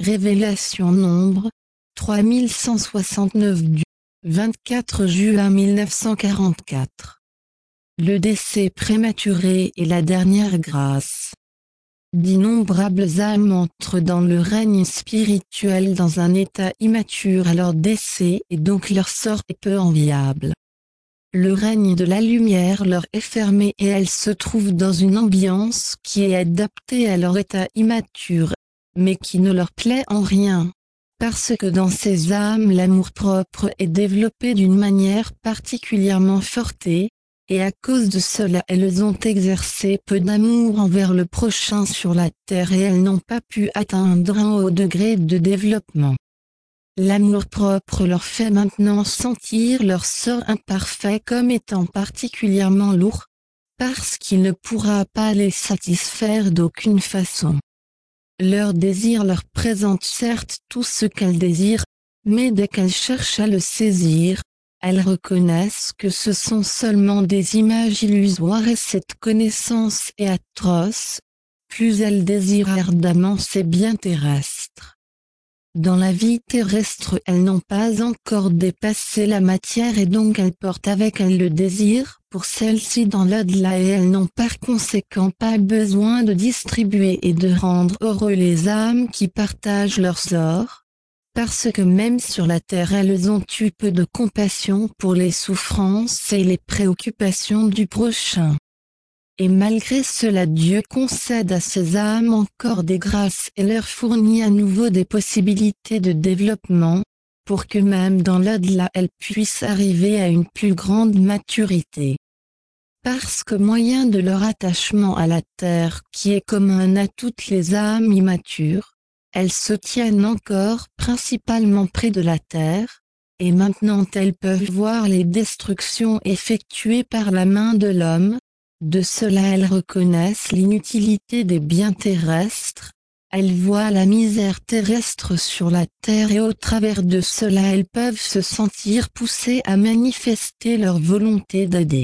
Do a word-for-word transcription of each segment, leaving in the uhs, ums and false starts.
Révélation Nombre, trois mille cent soixante-neuf du vingt-quatre juin mille neuf cent quarante-quatre. Le décès prématuré est la dernière grâce. D'innombrables âmes entrent dans le règne spirituel dans un état immature à leur décès et donc leur sort est peu enviable. Le règne de la lumière leur est fermé et elles se trouvent dans une ambiance qui est adaptée à leur état immature, mais qui ne leur plaît en rien, parce que dans ces âmes l'amour-propre est développé d'une manière particulièrement forte et, et à cause de cela elles ont exercé peu d'amour envers le prochain sur la terre et elles n'ont pas pu atteindre un haut degré de développement. L'amour-propre leur fait maintenant sentir leur sort imparfait comme étant particulièrement lourd, parce qu'il ne pourra pas les satisfaire d'aucune façon. Leur désir leur présente certes tout ce qu'elles désirent, mais dès qu'elles cherchent à le saisir, elles reconnaissent que ce sont seulement des images illusoires et cette connaissance est atroce, plus elles désirent ardemment ces biens terrestres. Dans la vie terrestre elles n'ont pas encore dépassé la matière et donc elles portent avec elles le désir pour celle-ci dans l'au-delà et elles n'ont par conséquent pas besoin de distribuer et de rendre heureux les âmes qui partagent leur sort, parce que même sur la terre elles ont eu peu de compassion pour les souffrances et les préoccupations du prochain. Et malgré cela Dieu concède à ces âmes encore des grâces et leur fournit à nouveau des possibilités de développement, pour que même dans l'au-delà elles puissent arriver à une plus grande maturité. Parce que moyen de leur attachement à la terre qui est commun à toutes les âmes immatures, elles se tiennent encore principalement près de la terre, et maintenant elles peuvent voir les destructions effectuées par la main de l'homme. De cela elles reconnaissent l'inutilité des biens terrestres, elles voient la misère terrestre sur la terre et au travers de cela elles peuvent se sentir poussées à manifester leur volonté d'aider.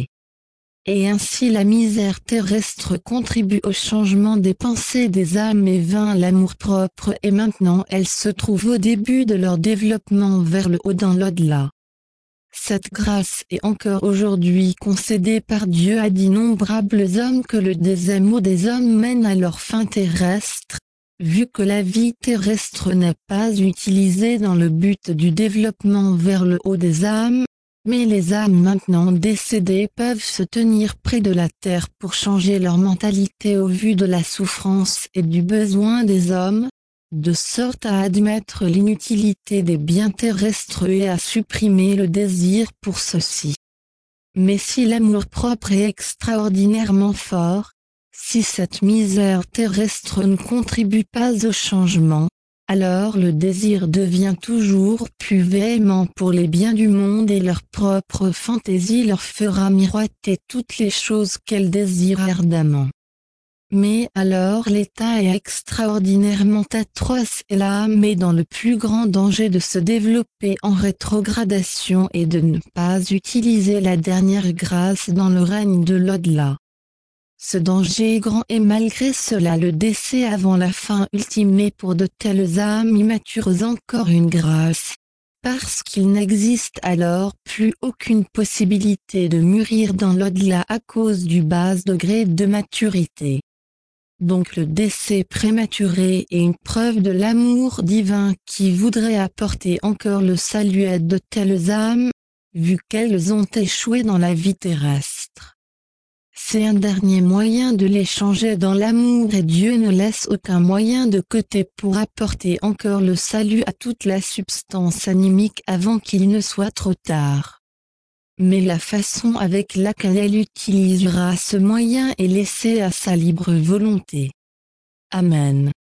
Et ainsi la misère terrestre contribue au changement des pensées des âmes et vint l'amour-propre et maintenant elles se trouvent au début de leur développement vers le haut dans l'au-delà. Cette grâce est encore aujourd'hui concédée par Dieu à d'innombrables hommes que le désamour des hommes mène à leur fin terrestre, vu que la vie terrestre n'est pas utilisée dans le but du développement vers le haut des âmes, mais les âmes maintenant décédées peuvent se tenir près de la terre pour changer leur mentalité au vu de la souffrance et du besoin des hommes, de sorte à admettre l'inutilité des biens terrestres et à supprimer le désir pour ceux-ci. Mais si l'amour-propre est extraordinairement fort, si cette misère terrestre ne contribue pas au changement, alors le désir devient toujours plus véhément pour les biens du monde et leur propre fantaisie leur fera miroiter toutes les choses qu'elles désirent ardemment. Mais alors l'état est extraordinairement atroce et l'âme est dans le plus grand danger de se développer en rétrogradation et de ne pas utiliser la dernière grâce dans le règne de l'au-delà. Ce danger est grand et malgré cela le décès avant la fin ultime est pour de telles âmes immatures encore une grâce, parce qu'il n'existe alors plus aucune possibilité de mûrir dans l'au-delà à cause du bas degré de maturité. Donc le décès prématuré est une preuve de l'amour divin qui voudrait apporter encore le salut à de telles âmes, vu qu'elles ont échoué dans la vie terrestre. C'est un dernier moyen de les changer dans l'amour et Dieu ne laisse aucun moyen de côté pour apporter encore le salut à toute la substance animique avant qu'il ne soit trop tard. Mais la façon avec laquelle elle utilisera ce moyen est laissée à sa libre volonté. Amen.